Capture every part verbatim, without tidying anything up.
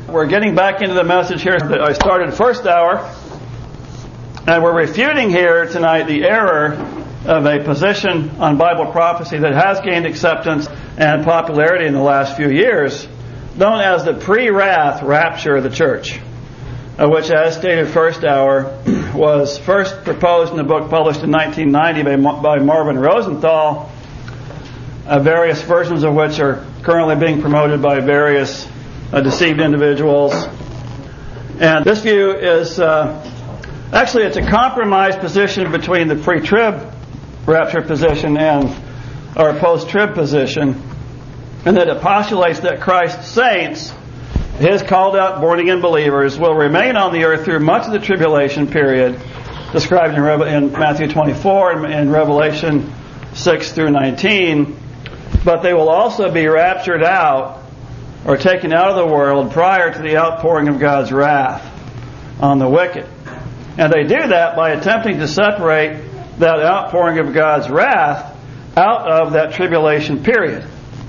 We're getting back into the message here that I started first hour, and we're refuting here tonight the error of a position on Bible prophecy that has gained acceptance and popularity in the last few years, known as the pre-wrath rapture of the church, which, as stated first hour, was first proposed in a book published in nineteen ninety by, by Marvin Rosenthal, uh, various versions of which are currently being promoted by various uh, deceived individuals. And this view is, uh, actually it's a compromised position between the pre-trib rapture position and our post-trib position, and that it postulates that Christ's saints, His called out born-again believers, will remain on the earth through much of the tribulation period described in, Re- in Matthew twenty-four and in Revelation six through nineteen, but they will also be raptured out or taken out of the world prior to the outpouring of God's wrath on the wicked. And they do that by attempting to separate that outpouring of God's wrath out of that tribulation period.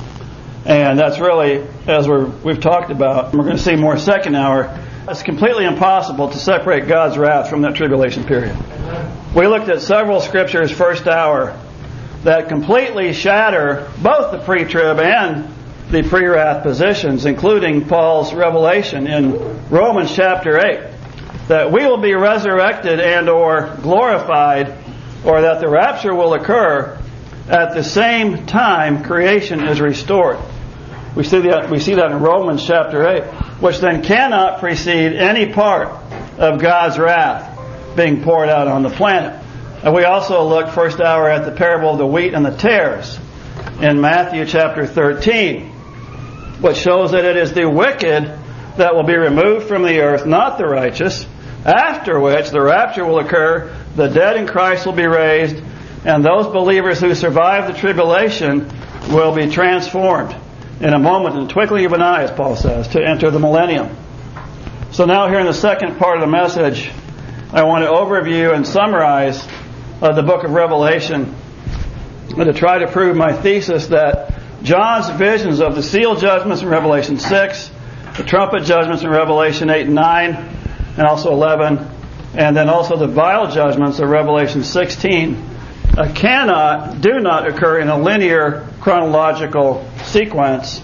And that's really, as we're, we've talked about, we're going to see more second hour, it's completely impossible to separate God's wrath from that tribulation period. We looked at several scriptures first hour that completely shatter both the pre-trib and the pre-wrath positions, including Paul's revelation in Romans chapter eight, that we will be resurrected and or glorified, or that the rapture will occur at the same time creation is restored. We see that we see that in Romans chapter eight, which then cannot precede any part of God's wrath being poured out on the planet. And we also looked first hour at the parable of the wheat and the tares in Matthew chapter thirteen, which shows that it is the wicked that will be removed from the earth, not the righteous, after which the rapture will occur, the dead in Christ will be raised, and those believers who survive the tribulation will be transformed in a moment, in the twinkling of an eye, as Paul says, to enter the millennium. So now here in the second part of the message, I want to overview and summarize uh, the book of Revelation, and to try to prove my thesis that John's visions of the seal judgments in Revelation six, the trumpet judgments in Revelation eight and nine, and also eleven, and then also the vial judgments of Revelation sixteen, uh, cannot, do not occur in a linear chronological sequence,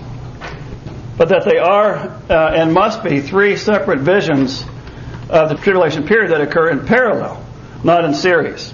but that they are uh, and must be three separate visions of the tribulation period that occur in parallel, not in series.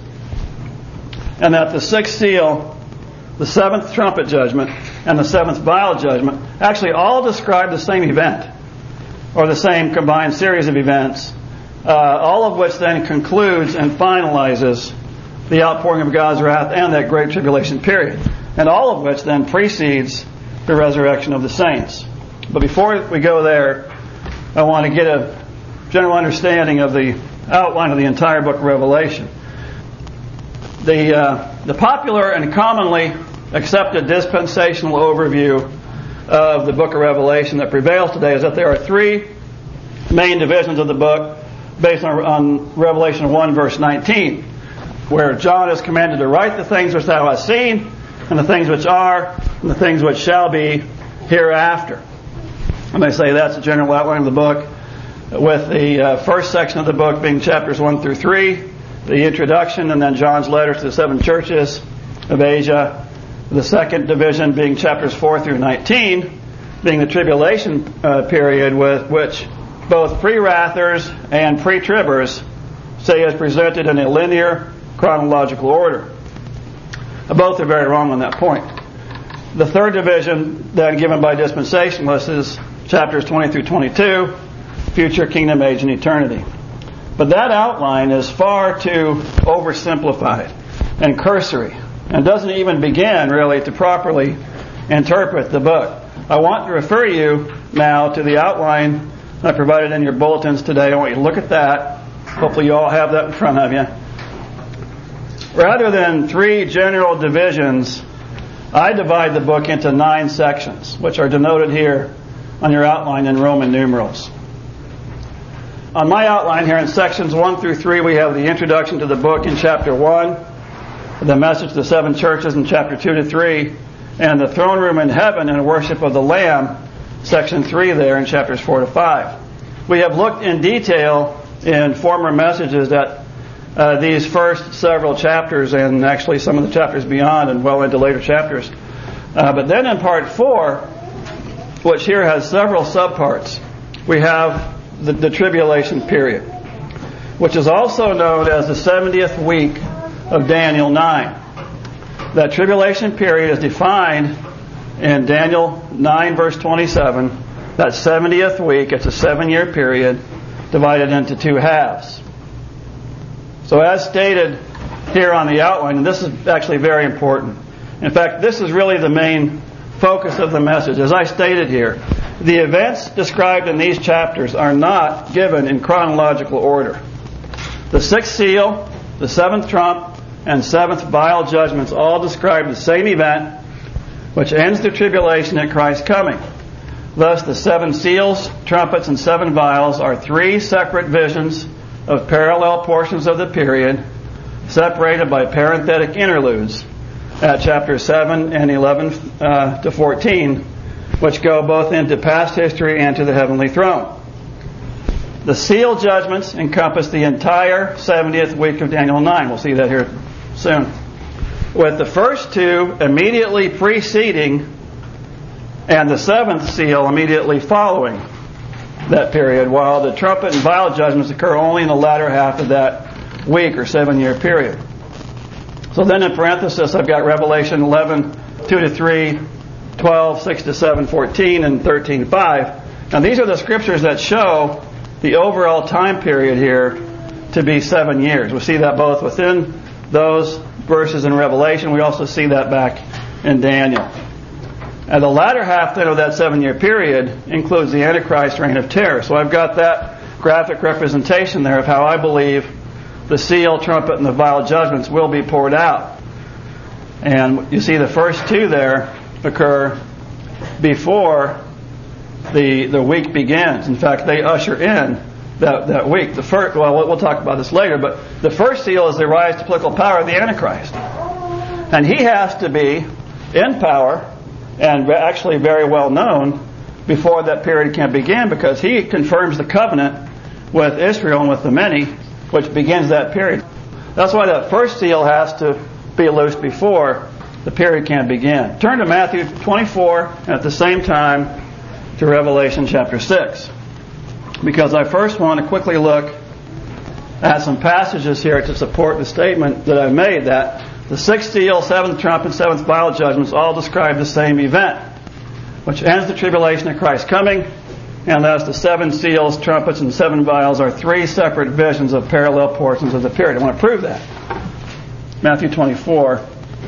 And that the sixth seal, the seventh trumpet judgment, and the seventh vial judgment actually all describe the same event, or the same combined series of events, uh, all of which then concludes and finalizes the outpouring of God's wrath and that great tribulation period, and all of which then precedes the resurrection of the saints. But before we go there, I want to get a general understanding of the outline of the entire book of Revelation. The, uh, the popular and commonly accepted dispensational overview of the book of Revelation that prevails today is that there are three main divisions of the book based on, on Revelation one verse nineteen, where John is commanded to write the things which thou hast seen, and the things which are, and the things which shall be hereafter. And they say that's a general outline of the book, with the uh, first section of the book being chapters one through three, the introduction, and then John's letters to the seven churches of Asia. The second division being chapters four through nineteen, being the tribulation uh, period, with which both pre-wrathers and pre-tribbers say is presented in a linear chronological order. Both are very wrong on that point. The third division then given by dispensationalists is chapters twenty through twenty-two, future kingdom age and eternity. But that outline is far too oversimplified and cursory, and doesn't even begin, really, to properly interpret the book. I want to refer you now to the outline I provided in your bulletins today. I want you to look at that. Hopefully you all have that in front of you. Rather than three general divisions, I divide the book into nine sections, which are denoted here on your outline in Roman numerals. On my outline here in sections one through three, we have the introduction to the book in chapter one, the message to the seven churches in chapter two to three, and the throne room in heaven and worship of the Lamb section three there in chapters four to five. We have looked in detail in former messages at uh, these first several chapters and actually some of the chapters beyond and well into later chapters. Uh, but then in part four, which here has several subparts, we have the, the tribulation period, which is also known as the seventieth week of Daniel nine. That tribulation period is defined in Daniel nine verse twenty-seven. That seventieth week, it's a seven-year period divided into two halves. So as stated here on the outline, and this is actually very important. In fact, this is really the main focus of the message. As I stated here, the events described in these chapters are not given in chronological order. The sixth seal, the seventh trump, and seventh vial judgments all describe the same event, which ends the tribulation at Christ's coming. Thus, the seven seals, trumpets, and seven vials are three separate visions of parallel portions of the period, separated by parenthetic interludes at chapters seven and eleven uh, to fourteen, which go both into past history and to the heavenly throne. The seal judgments encompass the entire seventieth week of Daniel nine. We'll see that here soon. With the first two immediately preceding and the seventh seal immediately following that period, while the trumpet and vial judgments occur only in the latter half of that week or seven-year period. So then in parenthesis, I've got Revelation eleven, two to three, twelve, six to seven, fourteen, and thirteen, five. Now these are the scriptures that show the overall time period here to be seven years. We see that both within those verses in Revelation. We also see that back in Daniel. And the latter half then of that seven-year period includes the Antichrist reign of terror. So I've got that graphic representation there of how I believe the seal, trumpet, and the vial judgments will be poured out. And you see the first two there occur before the the week begins. In fact, they usher in that, that week. The first, well, we'll talk about this later, but the first seal is the rise to political power of the Antichrist. And he has to be in power and actually very well known before that period can begin, because he confirms the covenant with Israel and with the many, which begins that period. That's why that first seal has to be loosed before the period can begin. Turn to Matthew twenty-four and at the same time to Revelation chapter six, because I first want to quickly look at some passages here to support the statement that I made that the sixth seal, seventh trumpet, seventh vial judgments all describe the same event, which ends the tribulation of Christ's coming, and thus the seven seals, trumpets, and seven vials are three separate visions of parallel portions of the period. I want to prove that. Matthew twenty-four,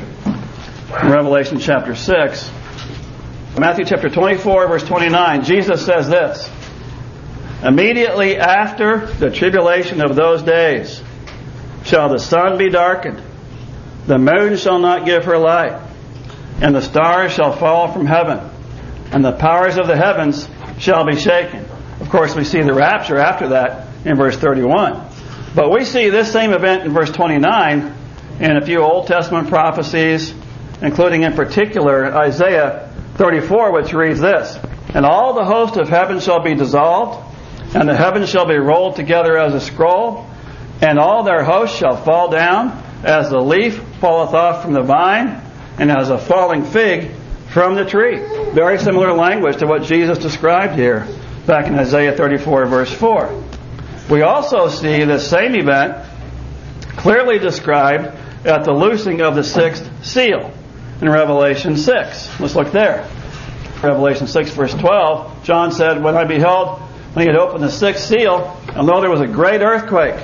and Revelation chapter six. Matthew chapter twenty-four, verse twenty-nine, Jesus says this: "Immediately after the tribulation of those days shall the sun be darkened, the moon shall not give her light, and the stars shall fall from heaven, and the powers of the heavens shall be shaken." Of course, we see the rapture after that in verse thirty-one. But we see this same event in verse twenty-nine in a few Old Testament prophecies, including in particular Isaiah thirty-four, which reads this: "And all the host of heaven shall be dissolved, and the heavens shall be rolled together as a scroll, and all their hosts shall fall down, as the leaf falleth off from the vine, and as a falling fig from the tree." Very similar language to what Jesus described here back in Isaiah thirty-four, verse four. We also see this same event clearly described at the loosing of the sixth seal in Revelation six. Let's look there. Revelation six, verse twelve, John said, "When I beheld, when he had opened the sixth seal, and lo, there was a great earthquake."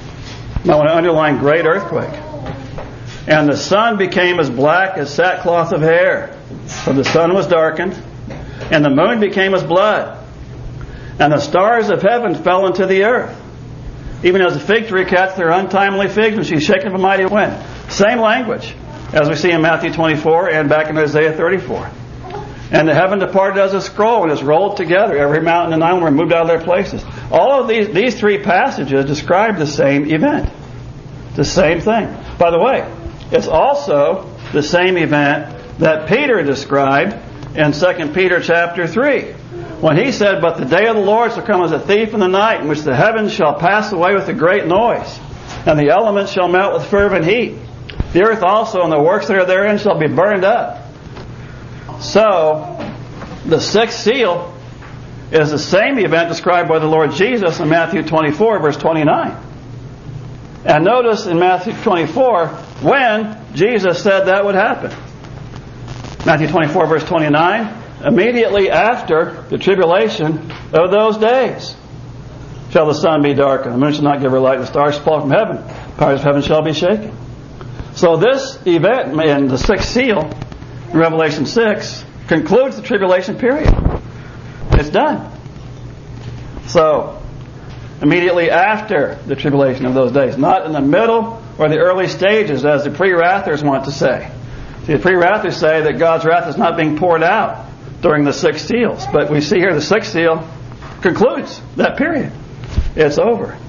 I want to underline great earthquake. "And the sun became as black as sackcloth of hair, for the sun was darkened, and the moon became as blood, and the stars of heaven fell into the earth, even as a fig tree catches their untimely figs when she's shaken by a mighty wind." Same language as we see in Matthew twenty-four and back in Isaiah thirty-four. "And the heaven departed as a scroll, and is rolled together. Every mountain and island were moved out of their places." All of these, these three passages describe the same event. The same thing. By the way, it's also the same event that Peter described in Second Peter chapter three, when he said, "But the day of the Lord shall come as a thief in the night, in which the heavens shall pass away with a great noise, and the elements shall melt with fervent heat. The earth also and the works that are therein shall be burned up." So, the sixth seal is the same event described by the Lord Jesus in Matthew twenty-four, verse twenty-nine. And notice in Matthew twenty-four when Jesus said that would happen. Matthew twenty-four, verse twenty-nine, immediately after the tribulation of those days shall the sun be darkened, the moon shall not give her light, the stars shall fall from heaven, the powers of heaven shall be shaken. So this event in the sixth seal, in Revelation six, concludes the tribulation period. It's done. So, immediately after the tribulation of those days, not in the middle or the early stages, as the pre-wrathers want to say. See, the pre-wrathers say that God's wrath is not being poured out during the six seals, but we see here the sixth seal concludes that period. It's over.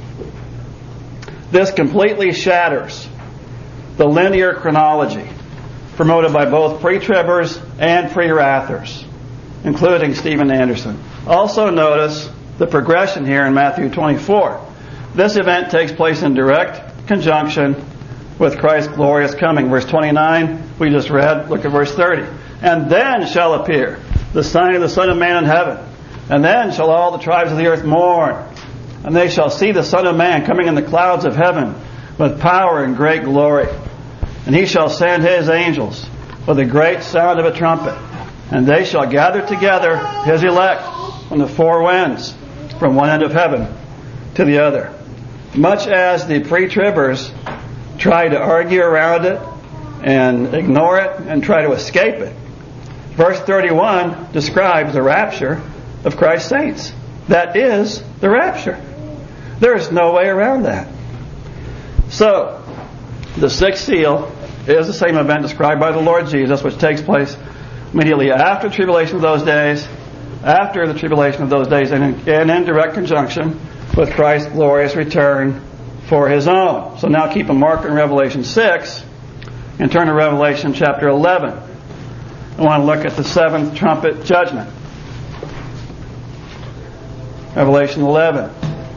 This completely shatters the linear chronology promoted by both pre-tribbers and pre-wrathers, including Stephen Anderson. Also notice the progression here in Matthew twenty-four. This event takes place in direct conjunction with Christ's glorious coming. Verse twenty-nine, we just read. Look at verse thirty. "And then shall appear the sign of the Son of Man in heaven. And then shall all the tribes of the earth mourn. And they shall see the Son of Man coming in the clouds of heaven with power and great glory. And he shall send his angels with a great sound of a trumpet. And they shall gather together his elect from the four winds, from one end of heaven to the other." Much as the pre-tribbers try to argue around it and ignore it and try to escape it, verse thirty-one describes the rapture of Christ's saints. That is the rapture. There is no way around that. So, the sixth seal is the same event described by the Lord Jesus, which takes place immediately after the tribulation of those days, after the tribulation of those days, and in, and in direct conjunction with Christ's glorious return for his own. So now keep a marker in Revelation six and turn to Revelation chapter eleven. I want to look at the seventh trumpet judgment. Revelation eleven.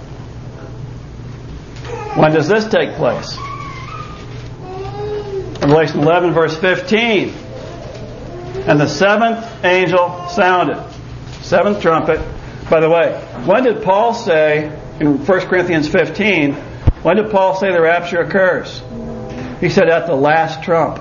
When does this take place? Revelation eleven, verse fifteen. "And the seventh angel sounded." Seventh trumpet. By the way, when did Paul say in First Corinthians fifteen, when did Paul say the rapture occurs? He said at the last trump.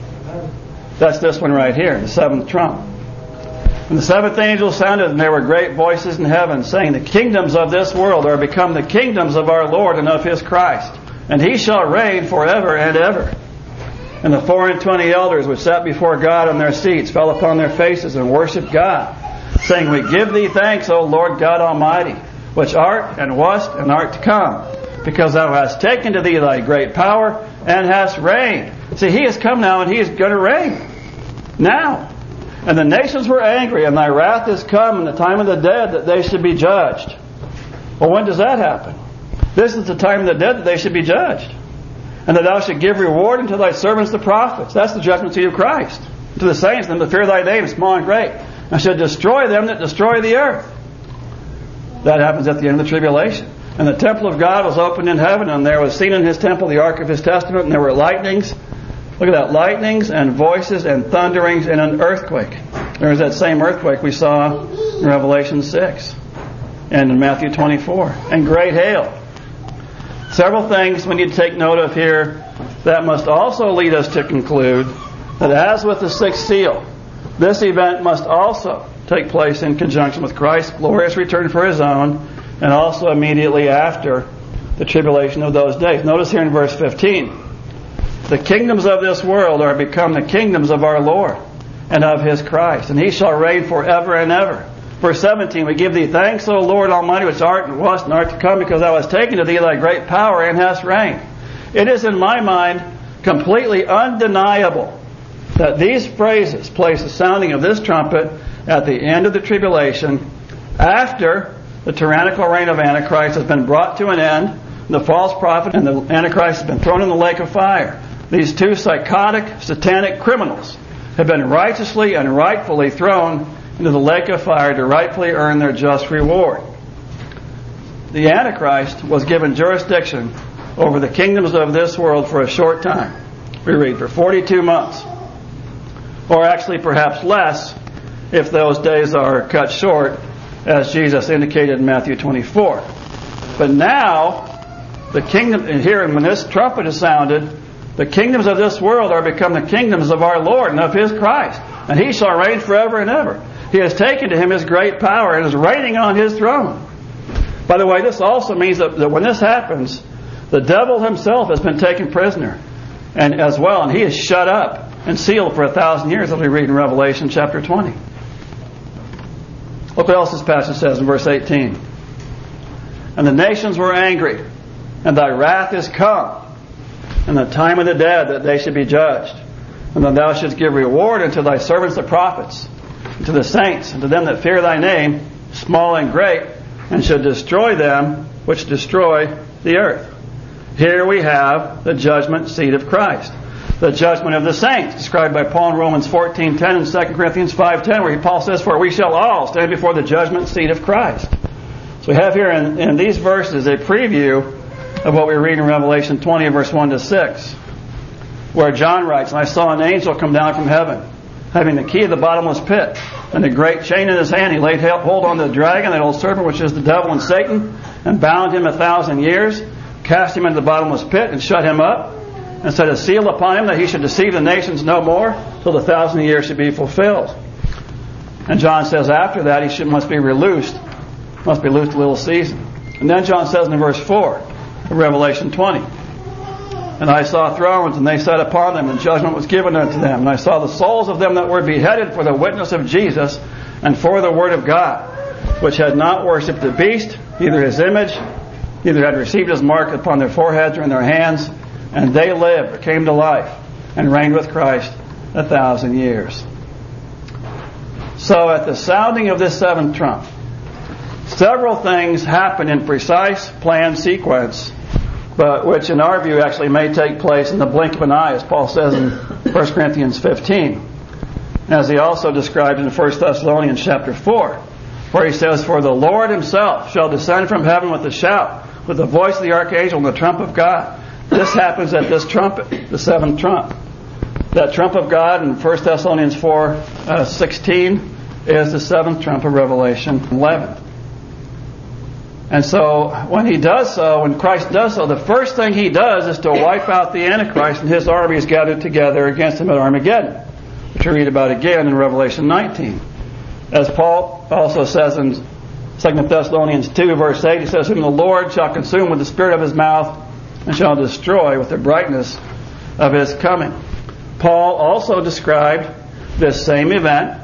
That's this one right here, the seventh trump. "And the seventh angel sounded, and there were great voices in heaven, saying, The kingdoms of this world are become the kingdoms of our Lord and of his Christ, and he shall reign forever and ever. And the four and twenty elders which sat before God on their seats fell upon their faces and worshipped God, saying, We give thee thanks, O Lord God Almighty, which art and wast and art to come, because thou hast taken to thee thy great power and hast reigned." See, he has come now and he is going to reign. Now. "And the nations were angry, and thy wrath is come in the time of the dead that they should be judged." Well, when does that happen? This is the time of the dead that they should be judged. "And that thou should give reward unto thy servants the prophets." That's the judgment seat of Christ. "To the saints, them that fear thy name, small and great. And should destroy them that destroy the earth." That happens at the end of the tribulation. "And the temple of God was opened in heaven, and there was seen in his temple the ark of his testament, and there were lightnings." Look at that, lightnings and voices and thunderings and an earthquake. There's that same earthquake we saw in Revelation six and in Matthew twenty-four. "And great hail." Several things we need to take note of here that must also lead us to conclude that as with the sixth seal, this event must also take place in conjunction with Christ's glorious return for his own, and also immediately after the tribulation of those days. Notice here in verse fifteen, "The kingdoms of this world are become the kingdoms of our Lord and of his Christ, and he shall reign forever and ever." Verse seventeen, "We give thee thanks, O Lord Almighty, which art and wast and art to come, because thou hast taken to thee thy great power and hast reigned." It is in my mind completely undeniable that these phrases place the sounding of this trumpet at the end of the tribulation, after the tyrannical reign of Antichrist has been brought to an end, the false prophet and the Antichrist has been thrown in the lake of fire. These two psychotic, satanic criminals have been righteously and rightfully thrown into the lake of fire to rightfully earn their just reward. The Antichrist was given jurisdiction over the kingdoms of this world for a short time. We read, for forty-two months. Or actually perhaps less if those days are cut short, as Jesus indicated in Matthew twenty-four. But now, the kingdom, and here, when this trumpet is sounded, the kingdoms of this world are become the kingdoms of our Lord and of His Christ. And He shall reign forever and ever. He has taken to Him His great power and is reigning on His throne. By the way, this also means that, that when this happens, the devil himself has been taken prisoner and as well, and he is shut up and sealed for a thousand years, as we read in Revelation chapter twenty. Look what else this passage says in verse eighteen. And the nations were angry, and thy wrath is come, and the time of the dead that they should be judged, and that thou shouldst give reward unto thy servants the prophets, and to the saints, and to them that fear thy name, small and great, and should destroy them which destroy the earth. Here we have the judgment seat of Christ. The judgment of the saints, described by Paul in Romans fourteen ten and Second Corinthians five ten, where Paul says, for we shall all stand before the judgment seat of Christ. So we have here in, in these verses a preview of what we read in Revelation twenty, verse one to six, where John writes, and I saw an angel come down from heaven, having the key of the bottomless pit, and a great chain in his hand. He laid hold on the dragon, that old serpent, which is the devil and Satan, and bound him a thousand years, cast him into the bottomless pit, and shut him up, and set a seal upon him that he should deceive the nations no more, till the thousand years should be fulfilled. And John says after that he should, must be released, must be loosed a little season. And then John says in verse four of Revelation twenty, and I saw thrones, and they sat upon them, and judgment was given unto them. And I saw the souls of them that were beheaded for the witness of Jesus, and for the word of God, which had not worshipped the beast, neither his image, neither had received his mark upon their foreheads or in their hands. And they lived, or came to life, and reigned with Christ a thousand years. So at the sounding of this seventh trump, several things happen in precise planned sequence, but which in our view actually may take place in the blink of an eye, as Paul says in First Corinthians fifteen, as he also describes in First Thessalonians chapter four, where he says, for the Lord himself shall descend from heaven with a shout, with the voice of the archangel and the trump of God. This happens at this trumpet, the seventh trump. That trump of God in First Thessalonians four sixteen is the seventh trump of Revelation eleven. And so when he does so, when Christ does so, the first thing he does is to wipe out the Antichrist and his armies gathered together against him at Armageddon, which we read about again in Revelation nineteen. As Paul also says in Second Thessalonians two verse eight, he says, whom the Lord shall consume with the spirit of his mouth, and shall destroy with the brightness of his coming. Paul also described this same event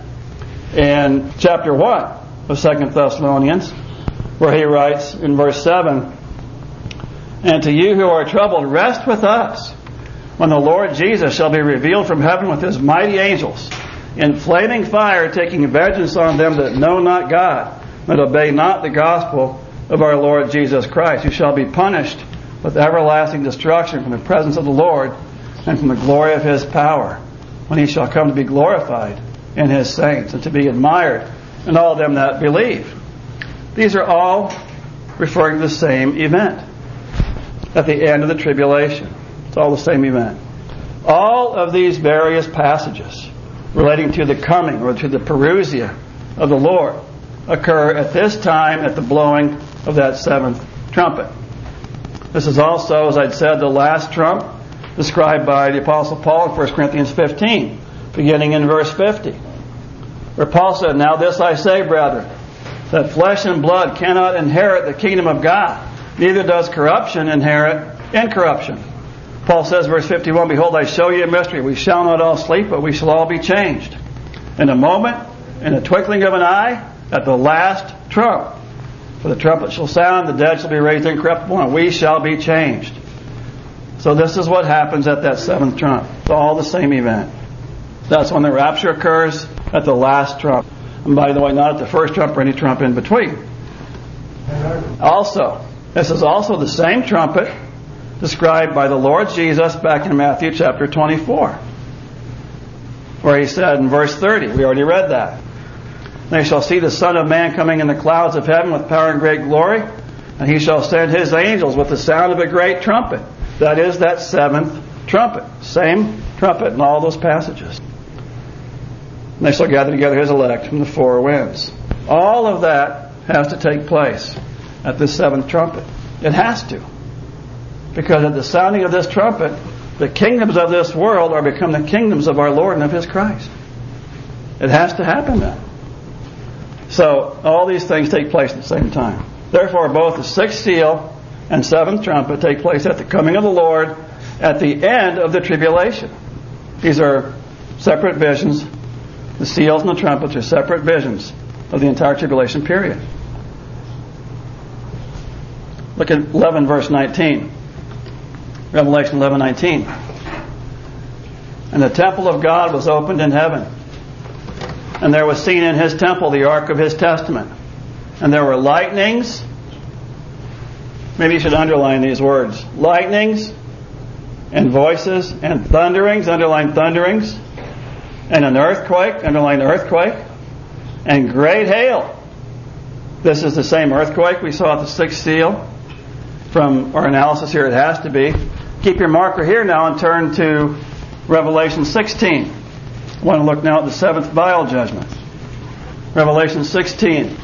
in chapter one of Second Thessalonians, where he writes in verse seven, and to you who are troubled, rest with us, when the Lord Jesus shall be revealed from heaven with his mighty angels, in flaming fire, taking vengeance on them that know not God, and obey not the gospel of our Lord Jesus Christ, who shall be punished with everlasting destruction from the presence of the Lord and from the glory of his power, when he shall come to be glorified in his saints and to be admired in all them that believe. These are all referring to the same event at the end of the tribulation. It's all the same event. All of these various passages relating to the coming or to the parousia of the Lord occur at this time at the blowing of that seventh trumpet. This is also, as I'd said, the last trump described by the Apostle Paul in First Corinthians fifteen, beginning in verse fifty, where Paul said, now this I say, brethren, that flesh and blood cannot inherit the kingdom of God, neither does corruption inherit incorruption. Paul says, verse fifty-one, behold, I show you a mystery. We shall not all sleep, but we shall all be changed. In a moment, in a twinkling of an eye, at the last trump. For the trumpet shall sound, the dead shall be raised incorruptible, and we shall be changed. So this is what happens at that seventh trump. It's all the same event. That's when the rapture occurs, at the last trump. And by the way, not at the first trump or any trump in between. Also, this is also the same trumpet described by the Lord Jesus back in Matthew chapter twenty-four, where he said in verse thirty, we already read that, They shall see the Son of Man coming in the clouds of heaven with power and great glory. And he shall send his angels with the sound of a great trumpet. That is that seventh trumpet. Same trumpet in all those passages. And they shall gather together his elect from the four winds. All of that has to take place at this seventh trumpet. It has to. Because at the sounding of this trumpet, the kingdoms of this world are become the kingdoms of our Lord and of his Christ. It has to happen then. So all these things take place at the same time. Therefore, both the sixth seal and seventh trumpet take place at the coming of the Lord at the end of the tribulation. These are separate visions. The seals and the trumpets are separate visions of the entire tribulation period. Look at eleven verse nineteen. Revelation eleven nineteen. And the temple of God was opened in heaven. And there was seen in his temple the ark of his testament. And there were lightnings. Maybe you should underline these words. Lightnings and voices and thunderings. Underline thunderings. And an earthquake. Underline earthquake. And great hail. This is the same earthquake we saw at the sixth seal. From our analysis here, it has to be. Keep your marker here now and turn to Revelation sixteen. I want to look now at the seventh vial judgment. Revelation sixteen.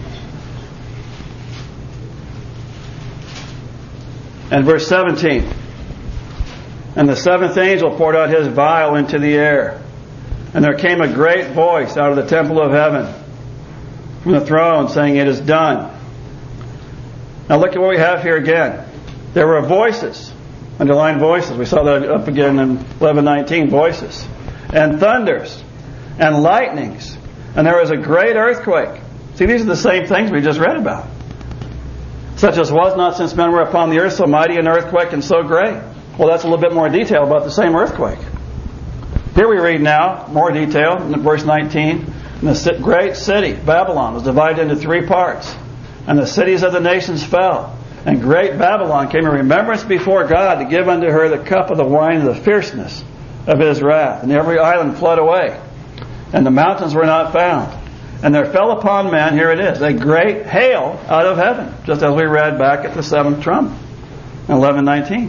And verse seventeen. And the seventh angel poured out his vial into the air. And there came a great voice out of the temple of heaven from the throne saying, "It is done." Now look at what we have here again. There were voices. Underline voices. We saw that up again in eleven nineteen. Voices. And thunders. And lightnings. And there was a great earthquake. See, these are the same things we just read about. Such as was not since men were upon the earth, so mighty an earthquake and so great. Well, that's a little bit more detail about the same earthquake. Here we read now, more detail, in verse nineteen. And the great city, Babylon, was divided into three parts. And the cities of the nations fell. And great Babylon came in remembrance before God to give unto her the cup of the wine of the fierceness of his wrath. And every island fled away. And the mountains were not found. And there fell upon men, here it is, a great hail out of heaven. Just as we read back at the seventh trump in eleven nineteen.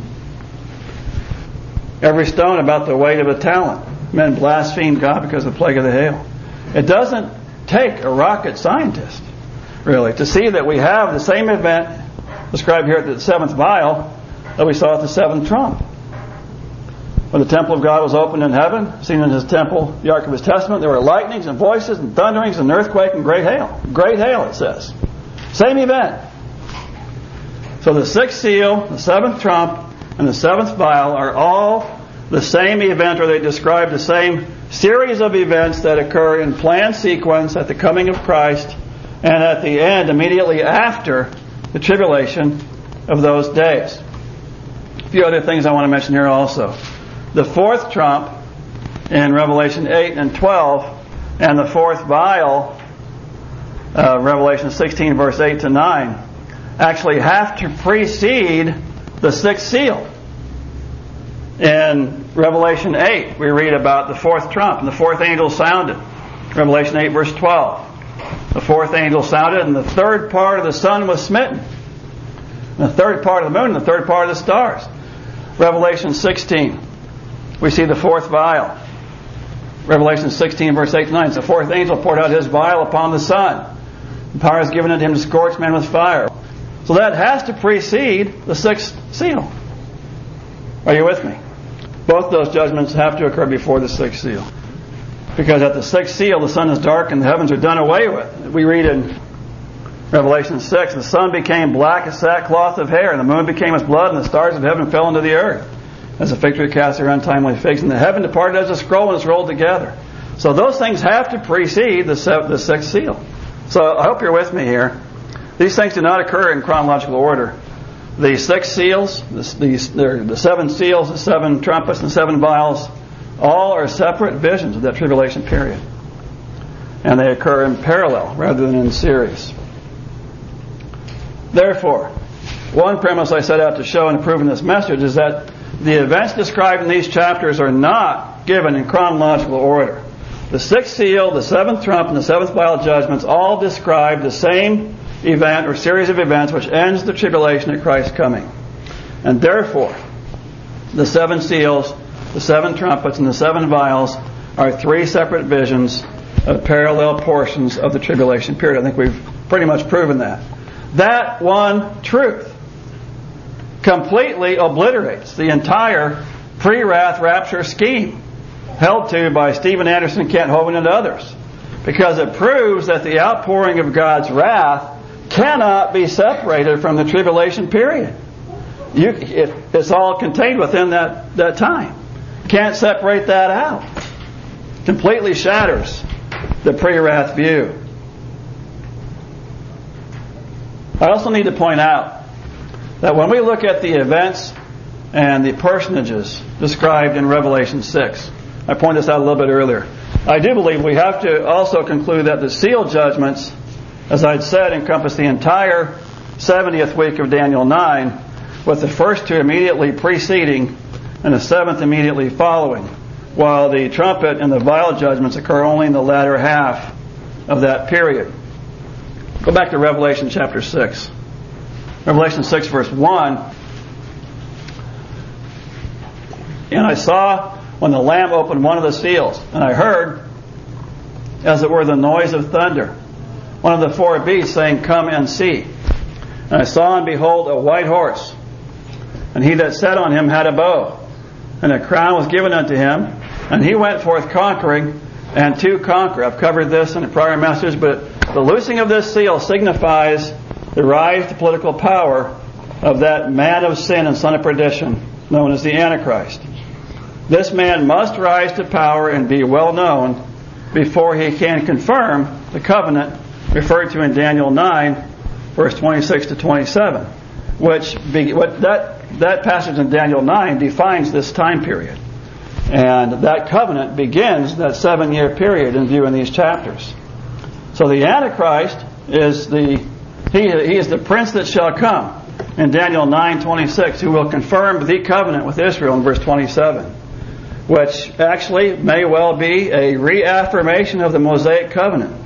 Every stone about the weight of a talent. Men blasphemed God because of the plague of the hail. It doesn't take a rocket scientist, really, to see that we have the same event described here at the seventh vial that we saw at the seventh trump. When the temple of God was opened in heaven, seen in his temple the ark of his testament, there were lightnings and voices and thunderings and earthquake and great hail. Great hail, it says. Same event. So the sixth seal, the seventh trump, and the seventh vial are all the same event, or they describe the same series of events that occur in planned sequence at the coming of Christ and at the end, immediately after the tribulation of those days. A few other things I want to mention here also. The fourth trump in Revelation eight and twelve, and the fourth vial, uh, Revelation sixteen, verse eight to nine, actually have to precede the sixth seal. In Revelation eight, we read about the fourth trump, and the fourth angel sounded. Revelation eight, verse twelve. The fourth angel sounded, and the third part of the sun was smitten. And the third part of the moon, and the third part of the stars. Revelation sixteen, we see the fourth vial. Revelation sixteen, verse eight to nine. The fourth angel poured out his vial upon the sun. And power is given unto him to scorch men with fire. So that has to precede the sixth seal. Are you with me? Both those judgments have to occur before the sixth seal. Because at the sixth seal, the sun is dark and the heavens are done away with. We read in Revelation six, the sun became black as sackcloth of hair, and the moon became as blood, and the stars of heaven fell into the earth. As a fig tree casts their untimely figs, and the heaven departed as a scroll and is rolled together. So those things have to precede the, seventh, the sixth seal. So I hope you're with me here. These things do not occur in chronological order. The six seals, the, the, the seven seals, the seven trumpets, and the seven vials, all are separate visions of that tribulation period. And they occur in parallel rather than in series. Therefore, one premise I set out to show in proving this message is that the events described in these chapters are not given in chronological order. The sixth seal, the seventh trump, and the seventh vial judgments all describe the same event or series of events which ends the tribulation at Christ's coming. And therefore, the seven seals, the seven trumpets, and the seven vials are three separate visions of parallel portions of the tribulation period. I think we've pretty much proven that. That one truth completely obliterates the entire pre-wrath rapture scheme held to by Stephen Anderson, Kent Hovind, and others, because it proves that the outpouring of God's wrath cannot be separated from the tribulation period. You, it, it's all contained within that, that time. Can't separate that out. Completely shatters the pre-wrath view. I also need to point out that when we look at the events and the personages described in Revelation six, I pointed this out a little bit earlier, I do believe we have to also conclude that the seal judgments, as I'd said, encompass the entire seventieth week of Daniel nine, with the first two immediately preceding and the seventh immediately following, while the trumpet and the vial judgments occur only in the latter half of that period. Go back to Revelation chapter six. Revelation six verse one. And I saw when the Lamb opened one of the seals, and I heard, as it were, the noise of thunder, one of the four beasts saying, "Come and see." And I saw and behold a white horse, and he that sat on him had a bow, and a crown was given unto him, and he went forth conquering and to conquer. I've covered this in a prior message, but the loosing of this seal signifies the rise to political power of that man of sin and son of perdition known as the Antichrist. This man must rise to power and be well known before he can confirm the covenant referred to in Daniel nine, verse twenty-six to twenty-seven, which be, what that that passage in Daniel nine defines this time period. And that covenant begins that seven-year period in view in these chapters. So the Antichrist is the he, he is the prince that shall come in Daniel nine twenty-six, who will confirm the covenant with Israel in verse twenty-seven, which actually may well be a reaffirmation of the Mosaic covenant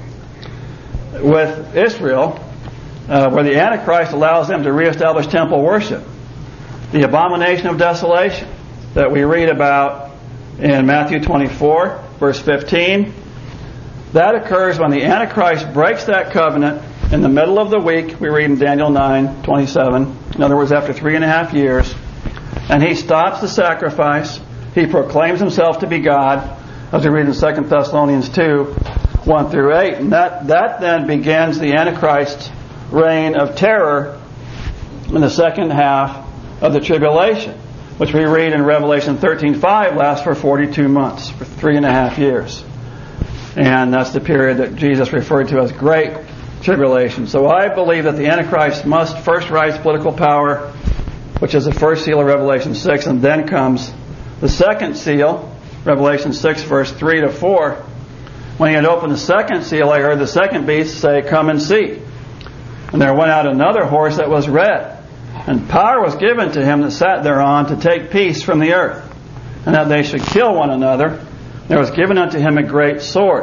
with Israel, uh, where the Antichrist allows them to reestablish temple worship. The abomination of desolation that we read about in Matthew twenty-four, verse fifteen, that occurs when the Antichrist breaks that covenant in the middle of the week. We read in Daniel nine twenty-seven, in other words, after three and a half years, and he stops the sacrifice. He proclaims himself to be God, as we read in Second Thessalonians two, one through eight. And that, that then begins the Antichrist's reign of terror in the second half of the tribulation, which we read in Revelation thirteen five lasts for forty-two months, for three and a half years. And that's the period that Jesus referred to as Great Tribulation. So I believe that the Antichrist must first rise to political power, which is the first seal of Revelation six, and then comes the second seal, Revelation six, verse three to four. When he had opened the second seal, I heard the second beast say, "Come and see." And there went out another horse that was red, and power was given to him that sat thereon to take peace from the earth, and that they should kill one another. There was given unto him a great sword.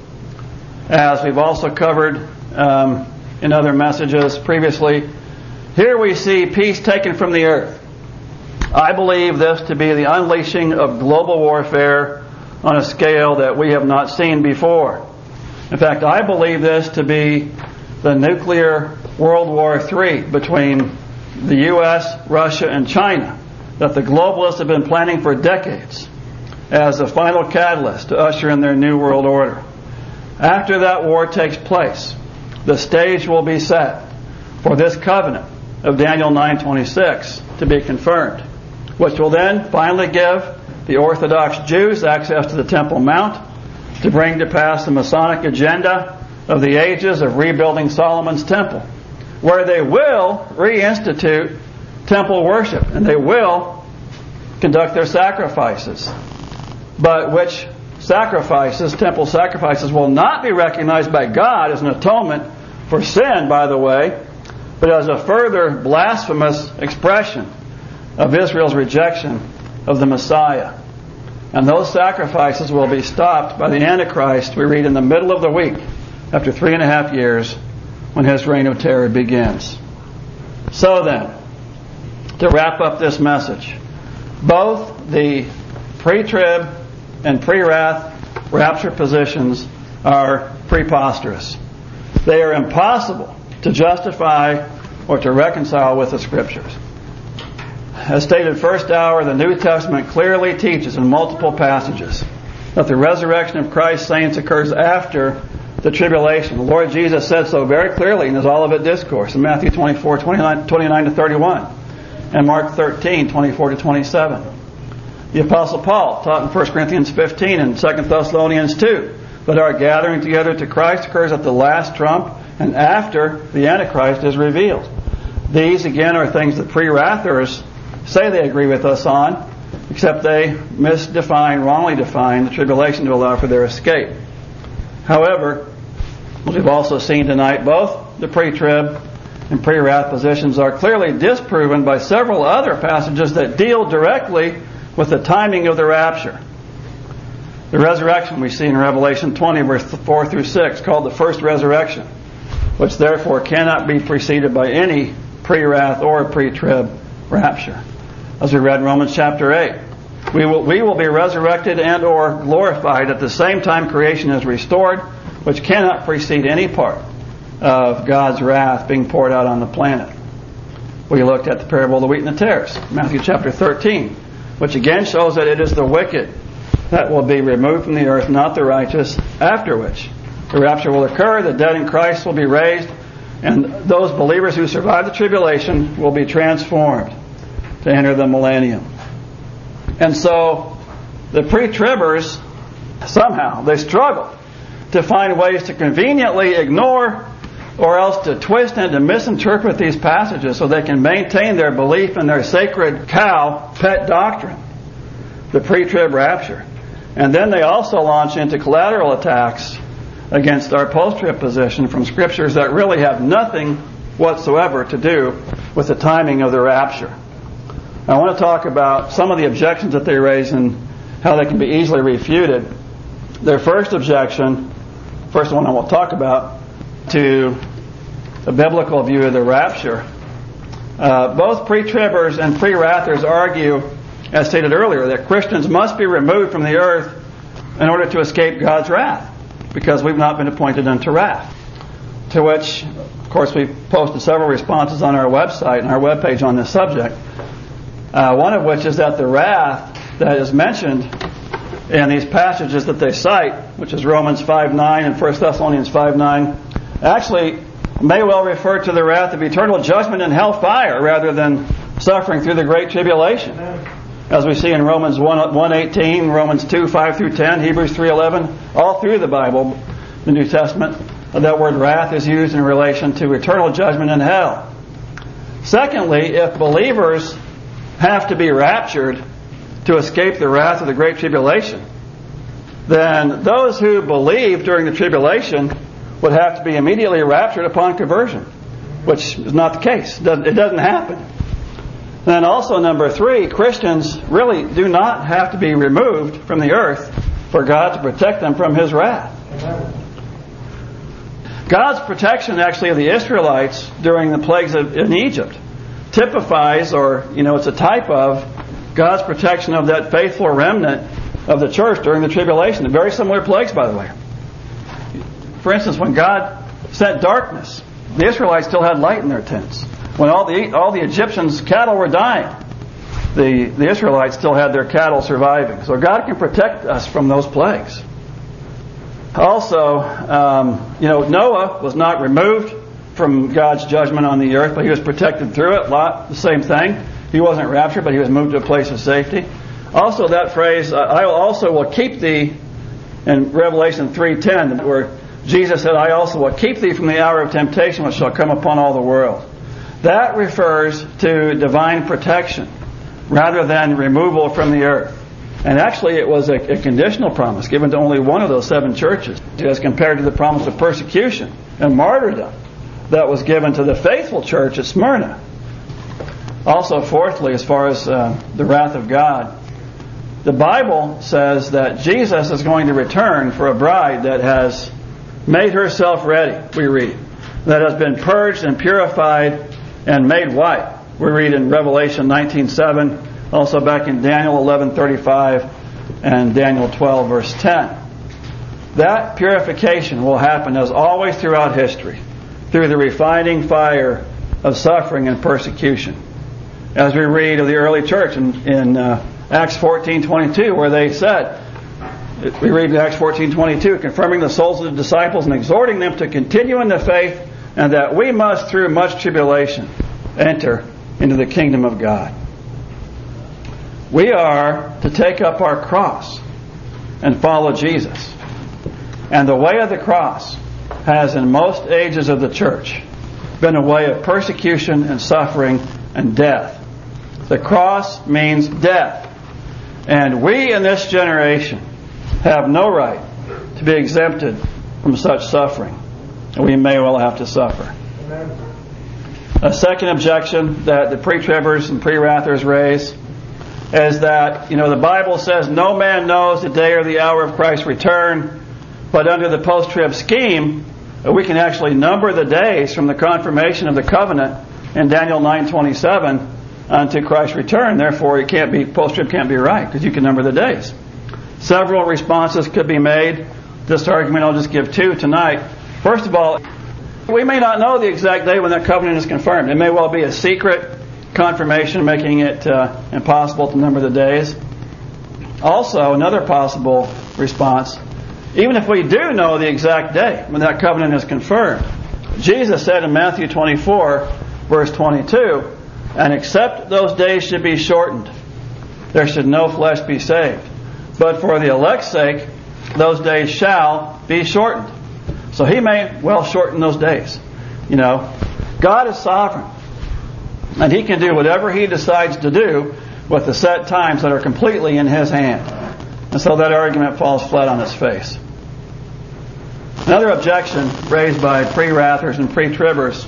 As we've also covered um, in other messages previously, here we see peace taken from the earth. I believe this to be the unleashing of global warfare on a scale that we have not seen before. In fact, I believe this to be the nuclear World War Three between the U S, Russia, and China that the globalists have been planning for decades as the final catalyst to usher in their new world order. After that war takes place, the stage will be set for this covenant of Daniel nine twenty-six to be confirmed, which will then finally give the Orthodox Jews access to the Temple Mount to bring to pass the Masonic agenda of the ages of rebuilding Solomon's temple, where they will reinstitute temple worship and they will conduct their sacrifices, but which sacrifices, temple sacrifices, will not be recognized by God as an atonement for sin, by the way, but as a further blasphemous expression of Israel's rejection of the Messiah. And those sacrifices will be stopped by the Antichrist, we read, in the middle of the week, after three and a half years, when his reign of terror begins. So then, to wrap up this message, both the pre-trib and pre-wrath rapture positions are preposterous. They are impossible to justify or to reconcile with the Scriptures. As stated first hour, the New Testament clearly teaches in multiple passages that the resurrection of Christ's saints occurs after the tribulation. The Lord Jesus said so very clearly in his Olivet Discourse in Matthew twenty-four, twenty-nine, twenty-nine to thirty-one and Mark thirteen, twenty-four to twenty-seven. The Apostle Paul taught in First Corinthians fifteen and Second Thessalonians two that our gathering together to Christ occurs at the last trump and after the Antichrist is revealed. These, again, are things that pre-wrathers say they agree with us on, except they misdefine, wrongly define the tribulation to allow for their escape. However, as we've also seen tonight, both the pre-trib and pre-wrath positions are clearly disproven by several other passages that deal directly with the timing of the rapture. The resurrection we see in Revelation twenty, verse four through six, called the first resurrection, which therefore cannot be preceded by any pre-wrath or pre-trib rapture. As we read in Romans chapter eight, we will, we will be resurrected and or glorified at the same time creation is restored, which cannot precede any part of God's wrath being poured out on the planet. We looked at the parable of the wheat and the tares, Matthew chapter thirteen, which again shows that it is the wicked that will be removed from the earth, not the righteous, after which the rapture will occur, the dead in Christ will be raised, and those believers who survive the tribulation will be transformed to enter the millennium. And so the pre-tribbers, somehow, they struggle to find ways to conveniently ignore or else to twist and to misinterpret these passages so they can maintain their belief in their sacred cow pet doctrine, the pre-trib rapture. And then they also launch into collateral attacks against our post-trib position from scriptures that really have nothing whatsoever to do with the timing of the rapture. I want to talk about some of the objections that they raise and how they can be easily refuted. Their first objection, first one I will talk about, to the biblical view of the rapture. Uh, both pre-tribbers and pre-wrathers argue, as stated earlier, that Christians must be removed from the earth in order to escape God's wrath, because we've not been appointed unto wrath. To which, of course, we've posted several responses on our website and our webpage on this subject. Uh, one of which is that the wrath that is mentioned in these passages that they cite, which is Romans five nine and First Thessalonians five nine, actually may well refer to the wrath of eternal judgment in hellfire rather than suffering through the great tribulation. As we see in Romans one eighteen, Romans two five through ten, Hebrews three eleven, all through the Bible, the New Testament, that word wrath is used in relation to eternal judgment in hell. Secondly, if believers have to be raptured to escape the wrath of the great tribulation, then those who believe during the tribulation would have to be immediately raptured upon conversion, which is not the case. It doesn't happen. Then also, number three, Christians really do not have to be removed from the earth for God to protect them from His wrath. God's protection, actually, of the Israelites during the plagues of, in Egypt typifies, or, you know, it's a type of God's protection of that faithful remnant of the church during the tribulation. Very similar plagues, by the way. For instance, when God sent darkness, the Israelites still had light in their tents. When all the all the Egyptians' cattle were dying, the, the Israelites still had their cattle surviving. So God can protect us from those plagues. Also, um, you know, Noah was not removed from God's judgment on the earth, but he was protected through it. Lot, the same thing. He wasn't raptured, but he was moved to a place of safety. Also, that phrase, I also will keep thee, in Revelation three ten, where Jesus said, I also will keep thee from the hour of temptation which shall come upon all the world. That refers to divine protection rather than removal from the earth. And actually it was a, a conditional promise given to only one of those seven churches as compared to the promise of persecution and martyrdom that was given to the faithful church at Smyrna. Also, fourthly, as far as uh, the wrath of God, the Bible says that Jesus is going to return for a bride that has made herself ready, we read, that has been purged and purified and made white. We read in Revelation nineteen seven, also back in Daniel eleven thirty-five and Daniel twelve verse ten. That purification will happen as always throughout history, through the refining fire of suffering and persecution. As we read of the early church in, in uh, Acts fourteen twenty-two, where they said, we read in Acts fourteen twenty-two, confirming the souls of the disciples and exhorting them to continue in the faith, and that we must, through much tribulation, enter into the kingdom of God. We are to take up our cross and follow Jesus. And the way of the cross has, in most ages of the church, been a way of persecution and suffering and death. The cross means death. And we in this generation have no right to be exempted from such suffering. And we may well have to suffer. Amen. A second objection that the pre-tribbers and pre-wrathers raise is that, you know, the Bible says no man knows the day or the hour of Christ's return, but under the post-trib scheme, we can actually number the days from the confirmation of the covenant in Daniel nine twenty-seven unto Christ's return. Therefore, it can't be post-trib can't be right because you can number the days. Several responses could be made. This argument I'll just give two tonight. First of all, we may not know the exact day when that covenant is confirmed. It may well be a secret confirmation, making it uh, impossible to number the days. Also, another possible response, even if we do know the exact day when that covenant is confirmed, Jesus said in Matthew twenty-four, verse twenty-two, and except those days should be shortened, there should no flesh be saved. But for the elect's sake, those days shall be shortened. So He may well shorten those days. You know, God is sovereign. And He can do whatever He decides to do with the set times that are completely in His hand. And so that argument falls flat on its face. Another objection raised by pre-wrathers and pre-tribbers,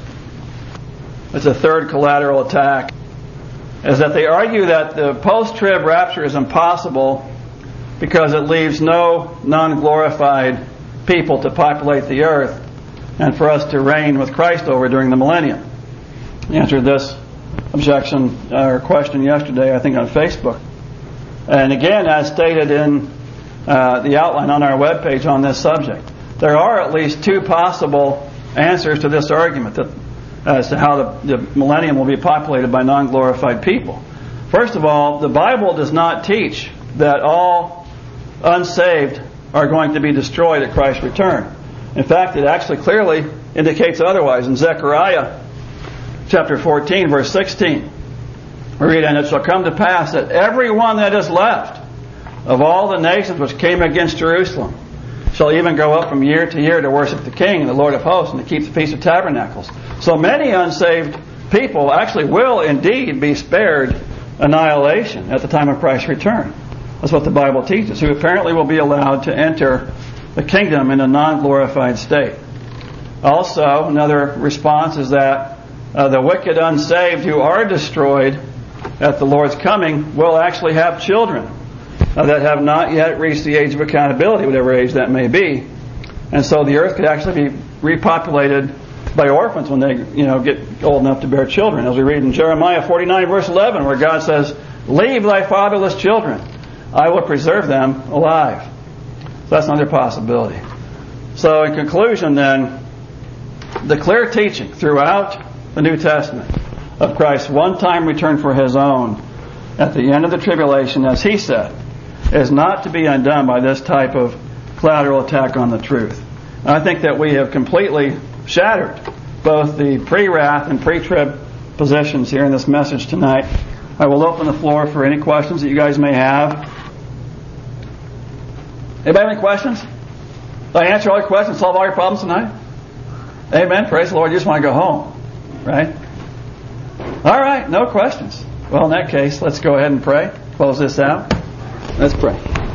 it's a third collateral attack, is that they argue that the post-trib rapture is impossible because it leaves no non-glorified people to populate the earth and for us to reign with Christ over during the millennium. I answered this objection or question yesterday, I think, on Facebook. And again, as stated in uh, the outline on our webpage on this subject, there are at least two possible answers to this argument that, as to how the, the millennium will be populated by non-glorified people. First of all, the Bible does not teach that all unsaved are going to be destroyed at Christ's return. In fact, it actually clearly indicates otherwise. In Zechariah chapter fourteen, verse sixteen, we read, and it shall come to pass that every one that is left of all the nations which came against Jerusalem shall even go up from year to year to worship the King and the Lord of hosts and to keep the Feast of Tabernacles. So many unsaved people actually will indeed be spared annihilation at the time of Christ's return. That's what the Bible teaches, who apparently will be allowed to enter the kingdom in a non-glorified state. Also, another response is that uh, the wicked unsaved who are destroyed at the Lord's coming will actually have children uh, that have not yet reached the age of accountability, whatever age that may be. And so the earth could actually be repopulated by orphans when they, you know, get old enough to bear children. As we read in Jeremiah forty-nine, verse eleven, where God says, leave thy fatherless children, I will preserve them alive. So that's another possibility. So in conclusion then, the clear teaching throughout the New Testament of Christ's one-time return for His own at the end of the tribulation, as He said, is not to be undone by this type of collateral attack on the truth. And I think that we have completely shattered both the pre-wrath and pre-trib positions here in this message tonight. I will open the floor for any questions that you guys may have. Anybody have any questions? Did I answer all your questions, solve all your problems tonight? Amen. Praise the Lord. You just want to go home, right? All right. No questions. Well, in that case, let's go ahead and pray. Close this out. Let's pray.